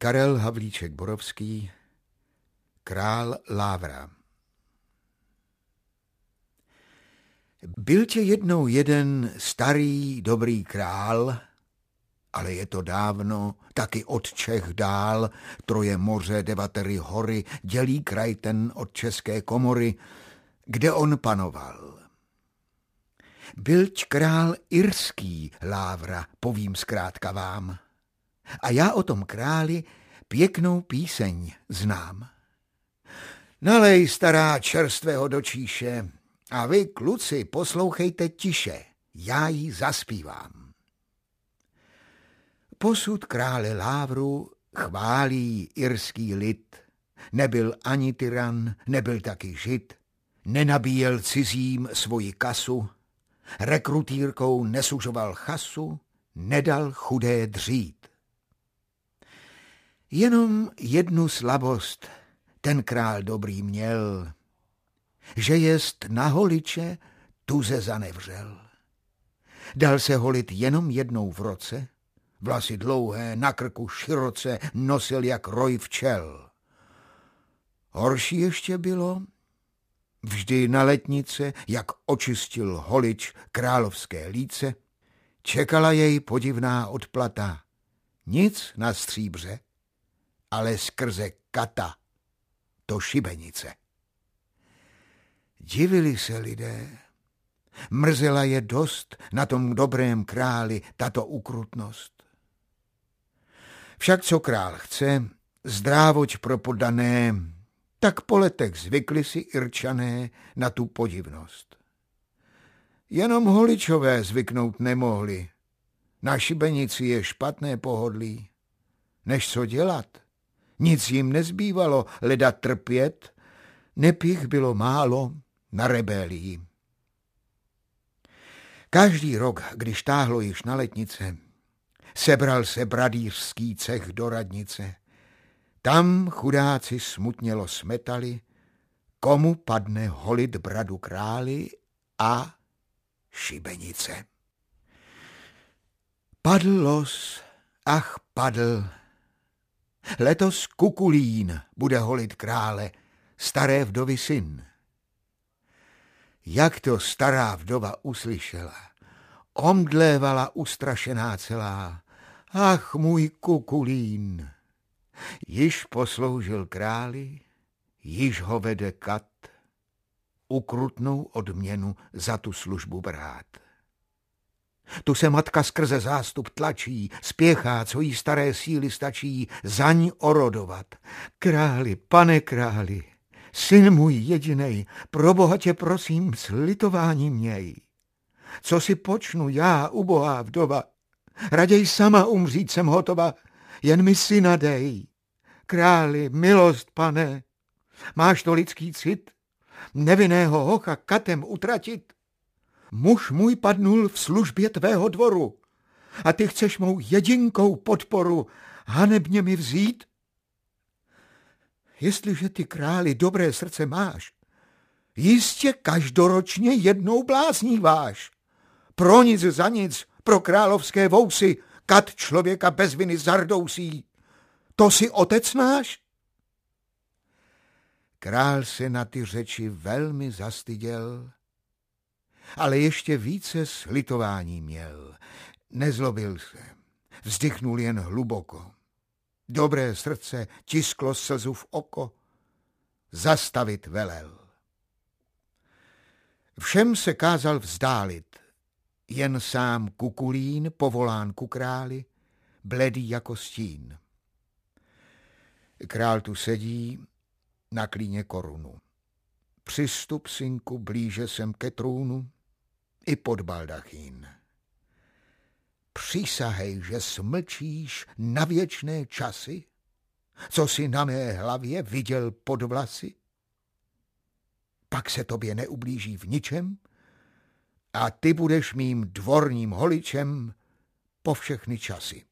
Karel Havlíček Borovský, Král Lávra. Byl tě jednou jeden starý dobrý král, ale je to dávno, taky od Čech dál, troje moře, devatery hory, dělí kraj ten od České komory, kde on panoval. Bylť král irský, Lávra, povím zkrátka vám. A já o tom králi pěknou píseň znám. Nalej, stará, čerstvého do číše, a vy, kluci, poslouchejte tiše, já ji zaspívám. Posud krále Lávru chválí irský lid. Nebyl ani tyran, nebyl taky žid, nenabíjel cizím svoji kasu, rekrutírkou nesužoval chasu, nedal chudé dřít. Jenom jednu slabost ten král dobrý měl, že jest na holiče tuze zanevřel. Dal se holit jenom jednou v roce, vlasy dlouhé, na krku široce nosil jak roj včel. Horší ještě bylo, vždy na letnice, jak očistil holič královské líce, čekala jej podivná odplata, nic na stříbře, ale skrze kata, to šibenice. Divili se lidé, mrzela je dost na tom dobrém králi tato ukrutnost. Však co král chce, zdrávoť pro poddané, tak po letech zvykli si Irčané na tu podivnost. Jenom holičové zvyknout nemohli, na šibenici je špatné pohodlí. Než co dělat, nic jim nezbývalo, leda trpět, nepich bylo málo na rebelii. Každý rok, když táhlo již na letnice, sebral se bradýřský cech do radnice. Tam chudáci smutnělo smetali, komu padne holit bradu králi a šibenice. Padl los, ach padl. Letos Kukulín bude holit krále, staré vdovy syn. Jak to stará vdova uslyšela, omdlévala ustrašená celá. Ach, můj Kukulín, již posloužil králi, již ho vede kat, ukrutnou odměnu za tu službu brát. Tu se matka skrze zástup tlačí, spěchá, co jí staré síly stačí, zaň orodovat. Králi, pane králi, syn můj jedinej, pro Boha tě prosím, s litováním měj. Co si počnu já, ubohá vdova, raději sama umřít jsem hotova, jen mi syna dej. Králi, milost, pane, máš to lidský cit, nevinného hocha katem utratit? Muž můj padnul v službě tvého dvoru a ty chceš mou jedinkou podporu hanebně mi vzít? Jestliže ty, králi, dobré srdce máš, jistě každoročně jednou blázníváš. Pro nic za nic, pro královské vousy, kat člověka bez viny zardousí. To si otec náš? Král se na ty řeči velmi zastyděl, ale ještě více slitování měl. Nezlobil se, vzdychnul jen hluboko. Dobré srdce tisklo slzu v oko, zastavit velel. Všem se kázal vzdálit, jen sám Kukulín, povolán ku králi, bledý jako stín. Král tu sedí na klíně korunu. Přistup, synku, blíže sem ke trůnu i pod baldachín. Přísahej, že smlčíš na věčné časy, co si na mé hlavě viděl pod vlasy. Pak se tobě neublíží v ničem a ty budeš mým dvorním holičem po všechny časy.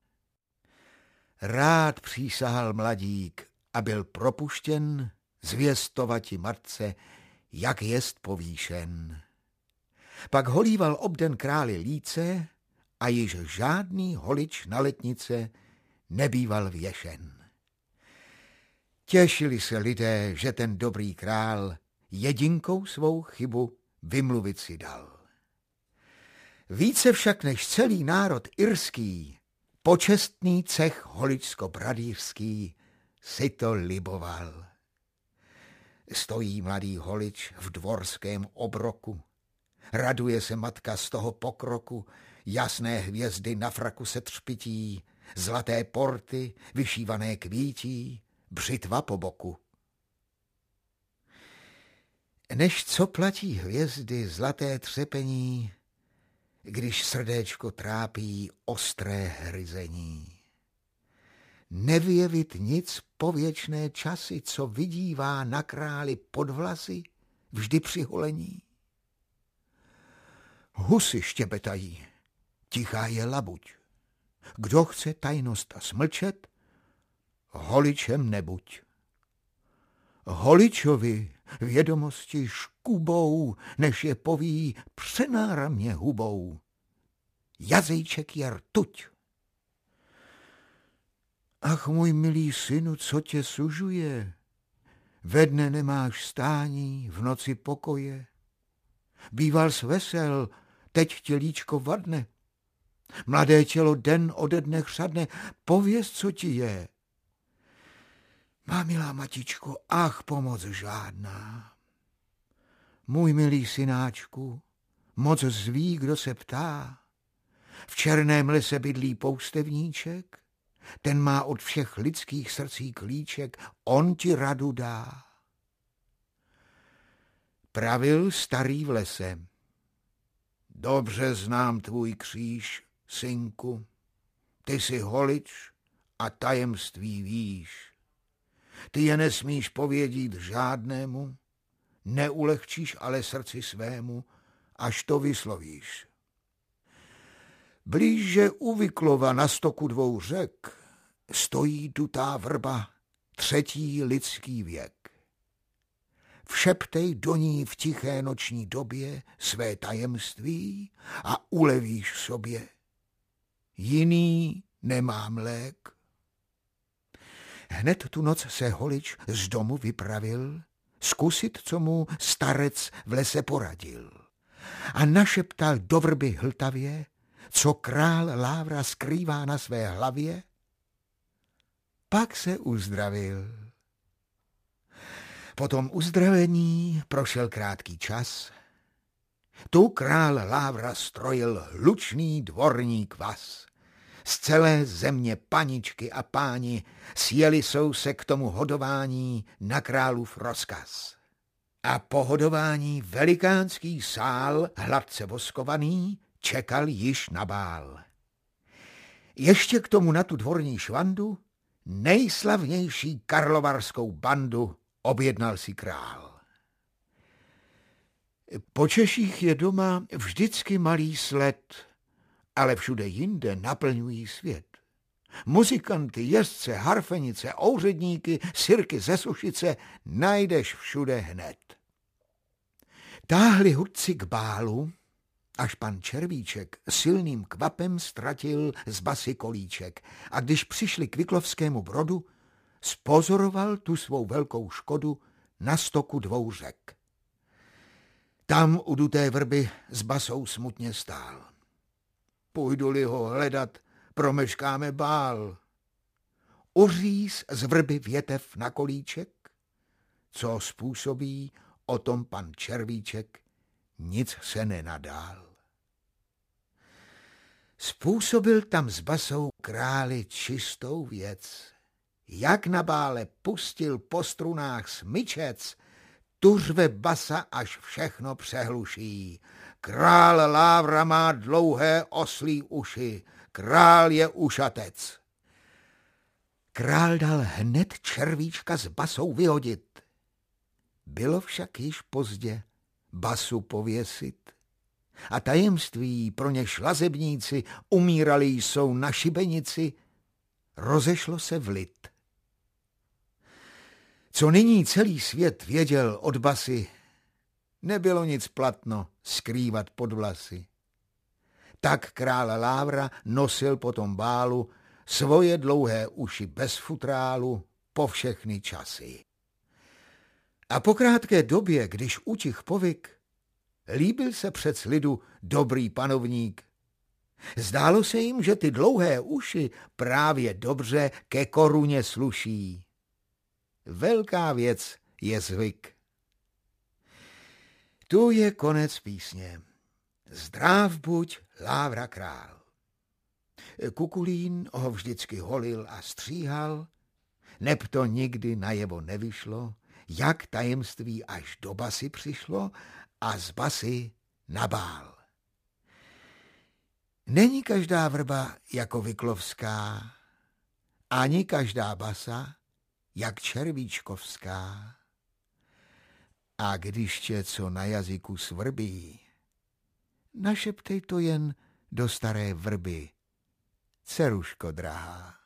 Rád přísahal mladík a byl propuštěn zvěstovati matce, jak jest povýšen. Pak holíval obden králi líce a již žádný holič na letnice nebýval věšen. Těšili se lidé, že ten dobrý král jedinkou svou chybu vymluvit si dal. Více však než celý národ irský, počestný cech holičsko-bradýřský si to liboval. Stojí mladý holič v dvorském obroku, raduje se matka z toho pokroku, jasné hvězdy na fraku se třpití, zlaté porty vyšívané kvítí, břitva po boku. Než co platí hvězdy zlaté třepení, když srdéčko trápí ostré hryzení. Nevyjevit nic pověčné časy, co vidívá na králi pod vlasy vždy při holení. Husy štěpetají, tichá je labuť. Kdo chce tajnost smlčet, holičem nebuď. Holičovi vědomosti škubou, než je poví, přenáramně hubou. Jazejček je rtuť. Ach, můj milý synu, co tě sužuje? Ve dne nemáš stání, v noci pokoje. Býval jsi vesel, teď tělíčko vadne. Mladé tělo den ode dne chřadne, pověz, co ti je. Má milá matičko, ach, pomoc žádná. Můj milý synáčku, moc zví, kdo se ptá. V černém lese bydlí poustevníček, ten má od všech lidských srdcí klíček, on ti radu dá. Pravil starý v lese. Dobře znám tvůj kříž, synku, ty jsi holič a tajemství víš. Ty je nesmíš povědět žádnému, neulehčíš ale srdci svému, až to vyslovíš. Blíže u Vyklova na stoku dvou řek stojí dutá vrba, třetí lidský věk. Všeptej do ní v tiché noční době své tajemství a ulevíš sobě. Jiný nemám lék. Hned tu noc se holič z domu vypravil, zkusit, co mu starec v lese poradil. A našeptal do vrby hltavě, co král Lávra skrývá na své hlavě. Pak se uzdravil. Po tom uzdravení prošel krátký čas. Tu král Lávra strojil hlučný dvorní kvas. Z celé země paničky a páni sjeli jsou se k tomu hodování na králův rozkaz. A po hodování velikánský sál, hladce voskovaný, čekal již na bál. Ještě k tomu na tu dvorní švandu nejslavnější karlovarskou bandu objednal si král. Po Češích je doma vždycky malý sled, ale všude jinde naplňují svět. Muzikanty, jezdce, harfenice, ouředníky, sirky ze Sušice najdeš všude hned. Táhli hudci k bálu, až pan Červíček silným kvapem ztratil z basy kolíček a když přišli k Vyklovskému Brodu, spozoroval tu svou velkou škodu na stoku dvou řek. Tam u duté vrby s basou smutně stál. Půjdu-li ho hledat, promeškáme bál. Uříz z vrby větev na kolíček, co způsobí, o tom pan Červíček nic se nenadál. Způsobil tam s basou králi čistou věc. Jak na bále pustil po strunách smyčec, tu řve basa, až všechno přehluší. Král Lávra má dlouhé oslí uši, král je ušatec. Král dal hned Červíčka s basou vyhodit. Bylo však již pozdě basu pověsit. A tajemství, pro něž lazebníci umírali jsou na šibenici, rozešlo se v lid. Co nyní celý svět věděl od basy, nebylo nic platno skrývat pod vlasy. Tak král Lávra nosil po tom bálu svoje dlouhé uši bez futrálu po všechny časy. A po krátké době, když utich povyk, líbil se přec lidu dobrý panovník. Zdálo se jim, že ty dlouhé uši právě dobře ke koruně sluší. Velká věc je zvyk. Tu je konec písně. Zdrav buď, Lávra král. Kukulín ho vždycky holil a stříhal, neb to nikdy najevo nevyšlo, jak tajemství až do basy přišlo a z basy na bál. Není každá vrba jako Vyklovská, ani každá basa jak Červíčkovská. A když tě co na jazyku svrbí, našeptej to jen do staré vrby, dceruško drahá.